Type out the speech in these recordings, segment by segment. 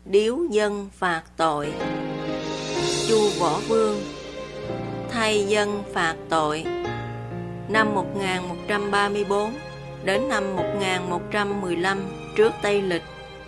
điếu dân phạt tội. Chu Võ Vương thay dân phạt tội. Năm 1134 đến năm 1115 trước Tây Lịch.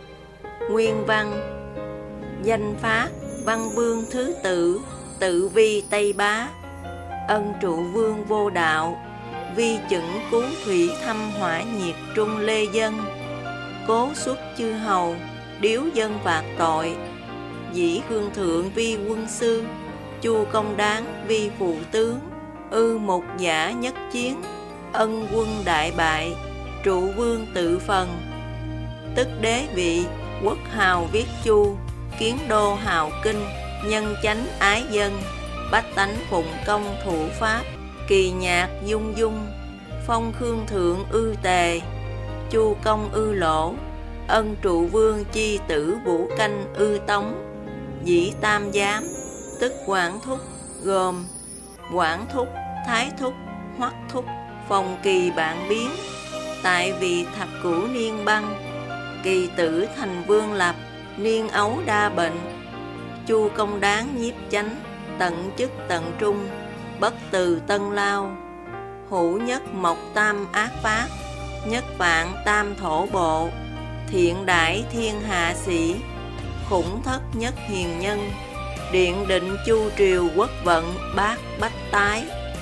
Nguyên văn: danh phát văn vương thứ tự, tự vi Tây Bá, ân trụ vương vô đạo, vi chững cứu thủy thăm hỏa nhiệt trung lê dân, cố xuất chư hầu, điếu dân phạt tội. Dĩ khương thượng vi quân sư, chu công đáng vi phụ tướng, mục giả nhất chiến, ân quân đại bại, trụ vương tự phần. Tức đế vị, quốc hào viết chu, kiến đô hào kinh, nhân chánh ái dân, bách tánh phụng công thủ pháp, kỳ nhạc dung dung, phong khương thượng tề, chu công lỗ, ân trụ vương chi tử vũ canh tống. Dĩ tam giám, tức quản thúc, gồm quản thúc, thái thúc, hoắc thúc, phòng kỳ bạn biến. Tại vì thập cửu niên băng, kỳ tử thành vương lập, niên ấu đa bệnh. Chu công đáng nhiếp chánh, tận chức tận trung, bất từ tân lao. Hữu nhất mộc tam ác pháp, nhất vạn tam thổ bộ, thiện đãi thiên hạ sĩ, khủng thất nhất hiền nhân. Điện định chu triều quốc vận, bát bách tái.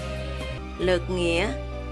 Lược nghĩa: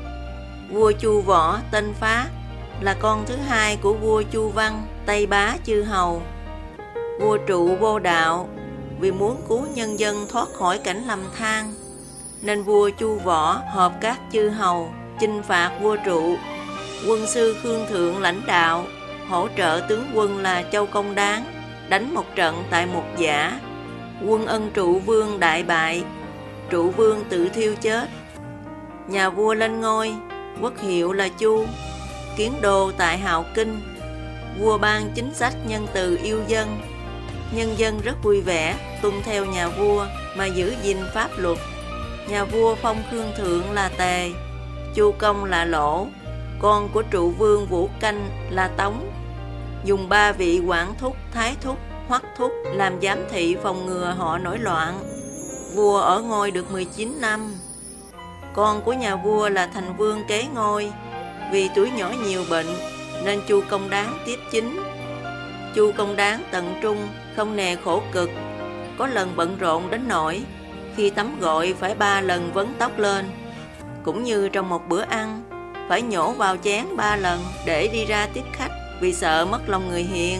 vua Chu Võ tên Phát là con thứ hai của vua Chu Văn, Tây Bá chư hầu. Vua Trụ vô đạo, vì muốn cứu nhân dân thoát khỏi cảnh lầm than, nên vua Chu Võ họp các chư hầu chinh phạt vua Trụ. Quân sư Khương Thượng lãnh đạo, hỗ trợ tướng quân là Châu Công Đáng, đánh một trận tại Mục Giả. Quân ân Trụ Vương đại bại, Trụ Vương tự thiêu chết. Nhà vua lên ngôi, quốc hiệu là Chu, kiến đô tại Hào Kinh. Vua ban chính sách nhân từ yêu dân, nhân dân rất vui vẻ, tuân theo nhà vua mà giữ gìn pháp luật. Nhà vua phong Khương Thượng là Tề, Chu Công là Lỗ, con của Trụ Vương Vũ Canh là Tống. Dùng 3 vị quản thúc, thái thúc, hoắc thúc làm giám thị phòng ngừa họ nổi loạn. Vua ở ngôi được 19 năm. Con của nhà vua là thành vương kế ngôi. Vì tuổi nhỏ nhiều bệnh nên Chu Công Đáng tiếp chính. Chu Công Đáng tận trung, không nề khổ cực. Có lần bận rộn đến nỗi khi tắm gội phải 3 lần vấn tóc lên. Cũng như trong một bữa ăn, phải nhổ vào chén 3 lần để đi ra tiếp khách, vì sợ mất lòng người hiền.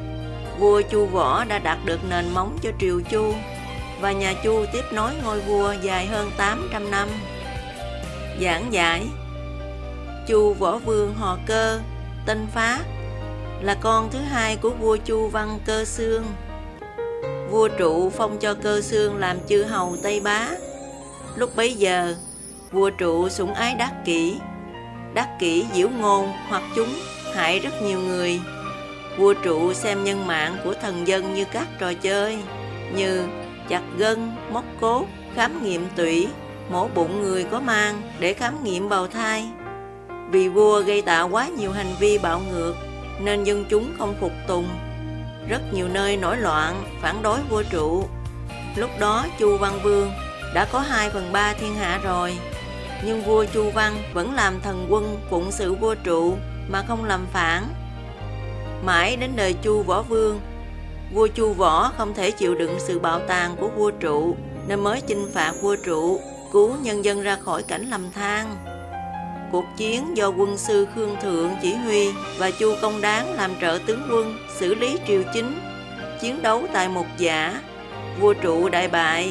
Vua Chu Võ đã đặt được nền móng cho triều Chu, và nhà Chu tiếp nối ngôi vua dài hơn 800 năm. Giảng giải: Chu Võ Vương họ Cơ, tên Phát, là con thứ hai của vua Chu Văn Cơ Xương. Vua Trụ phong cho Cơ Xương làm chư hầu Tây Bá. Lúc bấy giờ, vua Trụ sủng ái đắc kỷ. Đắc kỷ diễu ngôn hoặc chúng, hại rất nhiều người. Vua Trụ xem nhân mạng của thần dân như các trò chơi, như chặt gân, móc cốt, khám nghiệm tủy, mổ bụng người có mang để khám nghiệm bào thai. Vì vua gây tạo quá nhiều hành vi bạo ngược, nên dân chúng không phục tùng. Rất nhiều nơi nổi loạn, phản đối vua Trụ. Lúc đó Chu Văn Vương đã có 2/3 thiên hạ rồi, nhưng vua Chu Văn vẫn làm thần quân phụng sự vua Trụ mà không làm phản. Mãi đến đời Chu Võ Vương, vua Chu Võ không thể chịu đựng sự bạo tàn của vua Trụ, nên mới chinh phạt vua Trụ, cứu nhân dân ra khỏi cảnh lầm than. Cuộc chiến do quân sư Khương Thượng chỉ huy và Chu Công Đáng làm trợ tướng quân xử lý triều chính. Chiến đấu tại Mục Giả, vua Trụ đại bại.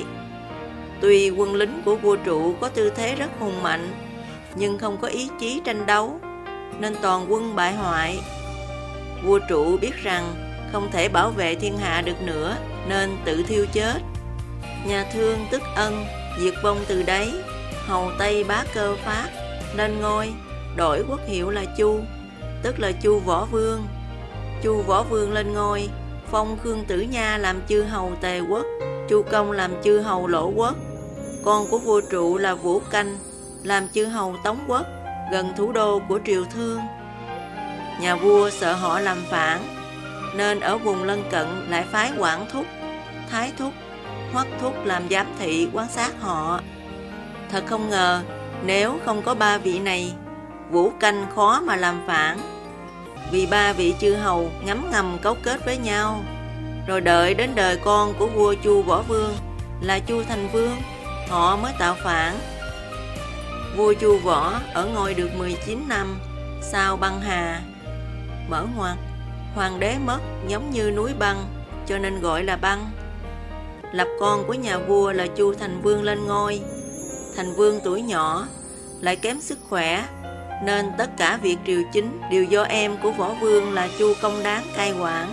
Tuy quân lính của vua Trụ có tư thế rất hùng mạnh, nhưng không có ý chí tranh đấu, nên toàn quân bại hoại. Vua Trụ biết rằng không thể bảo vệ thiên hạ được nữa, nên tự thiêu chết. Nhà Thương tức Ân diệt vong từ đấy. Hầu Tây Bá Cơ Phát lên ngôi, đổi quốc hiệu là Chu, tức là Chu Võ Vương. Chu Võ Vương lên ngôi, phong Khương Tử Nha làm chư hầu Tề quốc, Chu Công làm chư hầu Lỗ quốc. Con của vua Trụ là Vũ Canh làm chư hầu Tống quốc, gần thủ đô của triều Thương. Nhà vua sợ họ làm phản, nên ở vùng lân cận lại phái Quản Thúc, Thái Thúc, Hoắc Thúc làm giám thị quan sát họ. Thật không ngờ, nếu không có ba vị này, Vũ Canh khó mà làm phản. Vì ba vị chư hầu ngấm ngầm cấu kết với nhau, rồi đợi đến đời con của vua Chu Võ Vương là Chu Thành Vương, họ mới tạo phản. Vua Chu Võ ở ngôi được 19 năm, sau băng hà. Mở ngoặc, hoàng đế mất giống như núi băng, cho nên gọi là băng. Lập con của nhà vua là Chu Thành Vương lên ngôi. Thành Vương tuổi nhỏ, lại kém sức khỏe, nên tất cả việc triều chính đều do em của Võ Vương là Chu Công Đáng cai quản.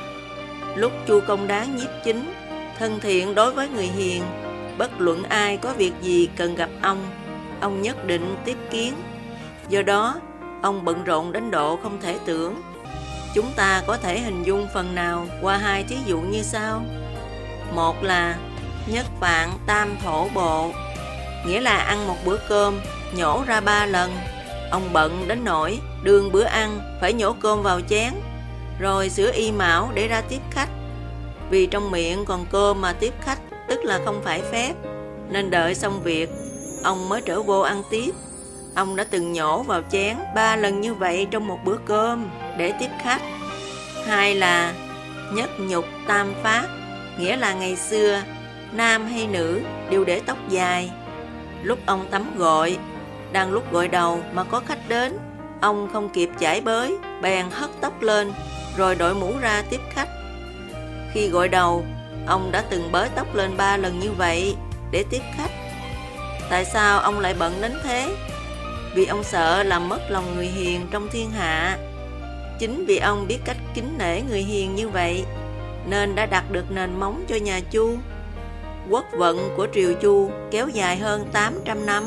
Lúc Chu Công Đáng nhiếp chính, thân thiện đối với người hiền, bất luận ai có việc gì cần gặp ông nhất định tiếp kiến. Do đó, ông bận rộn đến độ không thể tưởng. Chúng ta có thể hình dung phần nào qua hai thí dụ như sau. Một là nhất vạn tam thổ bộ, nghĩa là ăn một bữa cơm nhổ ra 3 lần. Ông bận đến nỗi đường bữa ăn phải nhổ cơm vào chén, rồi sửa y mão để ra tiếp khách. Vì trong miệng còn cơm mà tiếp khách tức là không phải phép, nên đợi xong việc ông mới trở vô ăn tiếp. Ông đã từng nhổ vào chén 3 lần như vậy trong một bữa cơm để tiếp khách. Hai là nhất nhục tam phát, nghĩa là ngày xưa nam hay nữ đều để tóc dài. Lúc ông tắm gội, đang lúc gội đầu mà có khách đến, ông không kịp chải bới, bèn hất tóc lên rồi đội mũ ra tiếp khách. Khi gội đầu, ông đã từng bới tóc lên 3 lần như vậy để tiếp khách. Tại sao ông lại bận đến thế? Vì ông sợ làm mất lòng người hiền trong thiên hạ. Chính vì ông biết cách kính nể người hiền như vậy, nên đã đặt được nền móng cho nhà Chu. Quốc vận của triều Chu kéo dài hơn 800 năm.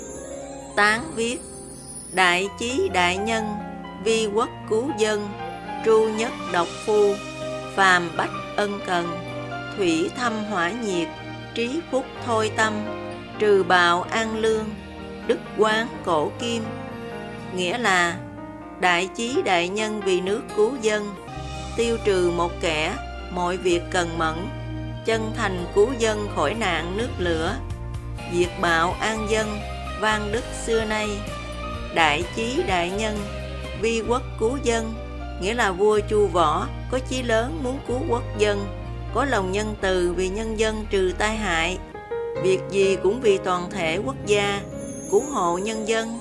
Tán viết: đại chí đại nhân, vi quốc cứu dân, tru nhất độc phu, phàm bách ân cần, thủy thâm hỏa nhiệt, trí phúc thôi tâm, trừ bạo an lương, đức quán cổ kim. Nghĩa là đại chí đại nhân vì nước cứu dân, tiêu trừ một kẻ, mọi việc cần mẫn, chân thành cứu dân khỏi nạn nước lửa, diệt bạo an dân, vang đức xưa nay. Đại chí đại nhân, vi quốc cứu dân, nghĩa là vua Chu Võ có chí lớn muốn cứu quốc dân, có lòng nhân từ vì nhân dân trừ tai hại, việc gì cũng vì toàn thể quốc gia, cứu hộ nhân dân.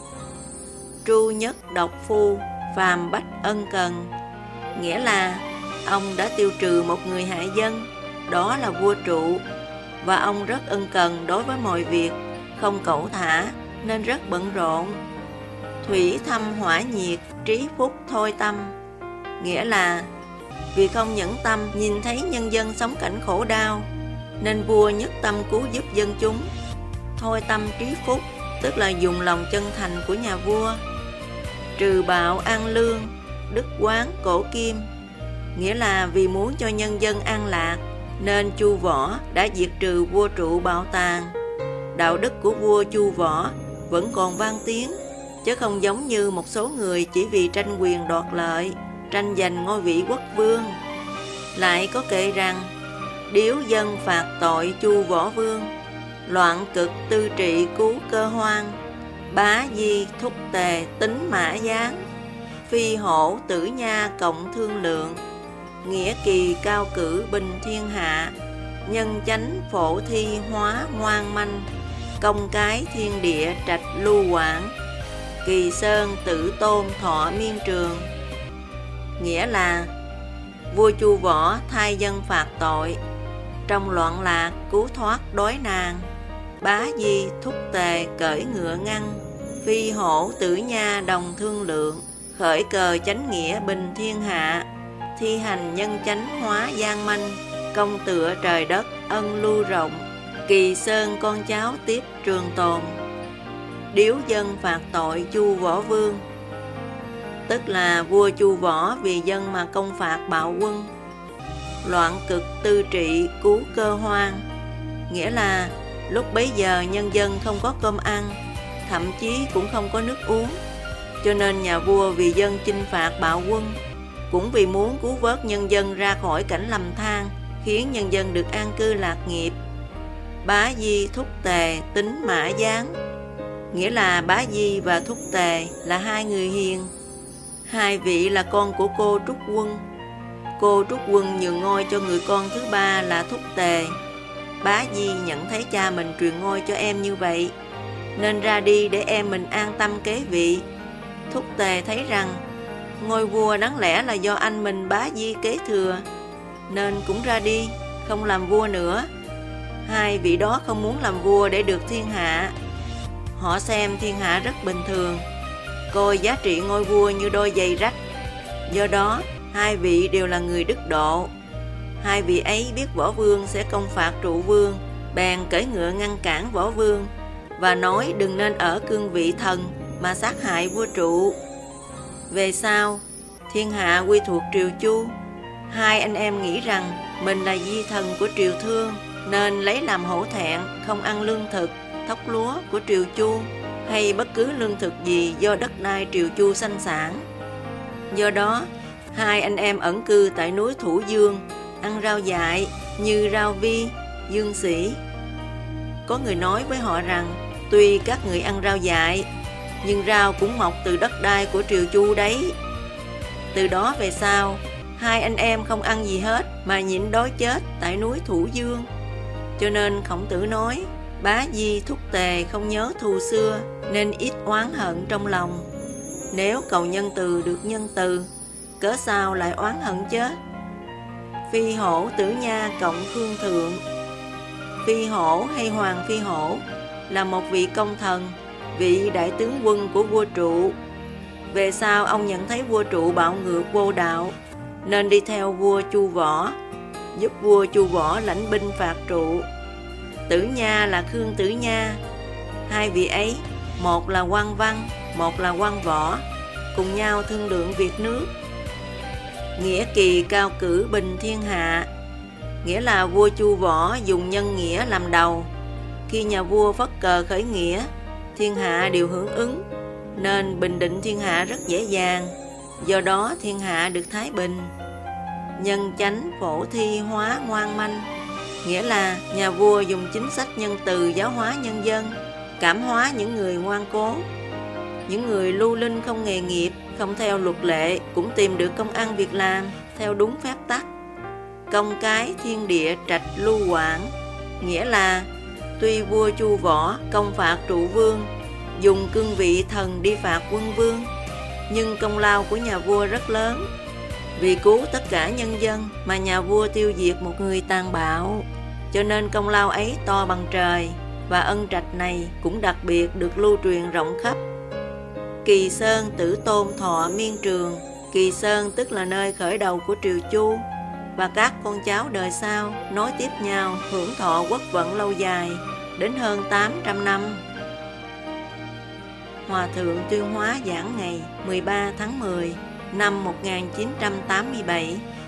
Tru nhất độc phu, phàm bách ân cần, nghĩa là ông đã tiêu trừ một người hại dân, đó là vua Trụ, và ông rất ân cần đối với mọi việc, không cẩu thả nên rất bận rộn. Thủy thâm hỏa nhiệt, trí phúc thôi tâm, nghĩa là vì không nhẫn tâm nhìn thấy nhân dân sống cảnh khổ đau, nên vua nhất tâm cứu giúp dân chúng. Thôi tâm trí phúc tức là dùng lòng chân thành của nhà vua. Trừ bạo an lương, đức quán cổ kim, nghĩa là vì muốn cho nhân dân an lạc, nên Chu Võ đã diệt trừ vua Trụ bạo tàn. Đạo đức của vua Chu Võ vẫn còn vang tiếng, chứ không giống như một số người chỉ vì tranh quyền đoạt lợi, tranh giành ngôi vị quốc vương. Lại có kệ rằng: điếu dân phạt tội Chu Võ Vương, loạn cực tư trị cứu cơ hoang, bá di thúc tề tính mã giáng, phi hổ tử nha cộng thương lượng, nghĩa kỳ cao cử bình thiên hạ, nhân chánh phổ thi hóa ngoan manh, công cái thiên địa trạch lưu quản, kỳ sơn tử tôn thọ miên trường. Nghĩa là vua Chu Võ thay dân phạt tội, trong loạn lạc cứu thoát đói nạn, bá di thúc tề cởi ngựa ngăn, phi hổ tử nha đồng thương lượng, khởi cờ chánh nghĩa bình thiên hạ, thi hành nhân chánh hóa gian manh, công tựa trời đất ân lưu rộng, kỳ sơn con cháu tiếp trường tồn. Điếu dân phạt tội Chu Võ Vương, tức là vua Chu Võ vì dân mà công phạt bạo quân. Loạn cực tư trị cứu cơ hoang, nghĩa là lúc bấy giờ nhân dân không có cơm ăn, thậm chí cũng không có nước uống, cho nên nhà vua vì dân chinh phạt bạo quân, cũng vì muốn cứu vớt nhân dân ra khỏi cảnh lầm than, khiến nhân dân được an cư lạc nghiệp. Bá Di Thúc Tề tính Mã Giáng, nghĩa là Bá Di và Thúc Tề là hai người hiền. Hai vị là con của cô Trúc Quân. Cô Trúc Quân nhường ngôi cho người con thứ ba là Thúc Tề. Bá Di nhận thấy cha mình truyền ngôi cho em như vậy, nên ra đi để em mình an tâm kế vị. Thúc Tề thấy rằng ngôi vua đáng lẽ là do anh mình Bá Di kế thừa, nên cũng ra đi, không làm vua nữa. Hai vị đó không muốn làm vua để được thiên hạ. Họ xem thiên hạ rất bình thường, coi giá trị ngôi vua như đôi giày rách. Do đó, hai vị đều là người đức độ. Hai vị ấy biết Võ Vương sẽ công phạt Trụ Vương, bèn cưỡi ngựa ngăn cản Võ Vương và nói đừng nên ở cương vị thần mà sát hại vua Trụ. Về sau, thiên hạ quy thuộc Triều Chu. Hai anh em nghĩ rằng mình là di thần của Triều Thương, nên lấy làm hổ thẹn không ăn lương thực, thóc lúa của Triều Chu hay bất cứ lương thực gì do đất đai Triều Chu sanh sản. Do đó, hai anh em ẩn cư tại núi Thủ Dương, ăn rau dại như rau vi, dương sỉ. Có người nói với họ rằng tuy các người ăn rau dại, nhưng rau cũng mọc từ đất đai của Triều Chu đấy. Từ đó về sau, hai anh em không ăn gì hết mà nhịn đói chết tại núi Thủ Dương. Cho nên Khổng Tử nói, Bá Di Thúc Tề không nhớ thù xưa, nên ít oán hận trong lòng. Nếu cầu nhân từ được nhân từ, cớ sao lại oán hận chết? Phi hổ Tử Nha cộng Khương Thượng. Phi hổ hay Hoàng Phi hổ là một vị công thần, vị đại tướng quân của vua Trụ. Về sau ông nhận thấy vua Trụ bạo ngược vô đạo, nên đi theo vua Chu Võ, giúp vua Chu Võ lãnh binh phạt Trụ. Tử Nha là Khương Tử Nha. Hai vị ấy, một là quan văn, một là quan võ, cùng nhau thương lượng việc nước. Nghĩa kỳ cao cử bình thiên hạ, nghĩa là vua Chu Võ dùng nhân nghĩa làm đầu. Khi nhà vua phất cờ khởi nghĩa, thiên hạ đều hưởng ứng, nên bình định thiên hạ rất dễ dàng. Do đó thiên hạ được thái bình. Nhân chánh phổ thi hóa ngoan manh, nghĩa là nhà vua dùng chính sách nhân từ giáo hóa nhân dân, cảm hóa những người ngoan cố. Những người lưu linh không nghề nghiệp, không theo luật lệ cũng tìm được công ăn việc làm theo đúng phép tắc. Công cái thiên địa trạch lưu quản, nghĩa là tuy vua Chu Võ công phạt Trụ Vương, dùng cương vị thần đi phạt quân vương, nhưng công lao của nhà vua rất lớn. Vì cứu tất cả nhân dân mà nhà vua tiêu diệt một người tàn bạo, cho nên công lao ấy to bằng trời, và ân trạch này cũng đặc biệt được lưu truyền rộng khắp. Kỳ Sơn Tử Tôn thọ miên trường. Kỳ Sơn tức là nơi khởi đầu của Triều Chu, và các con cháu đời sau nối tiếp nhau hưởng thọ quốc vận lâu dài đến hơn 800 năm. Hòa thượng Tuyên Hóa giảng ngày 13 tháng 10 năm 1987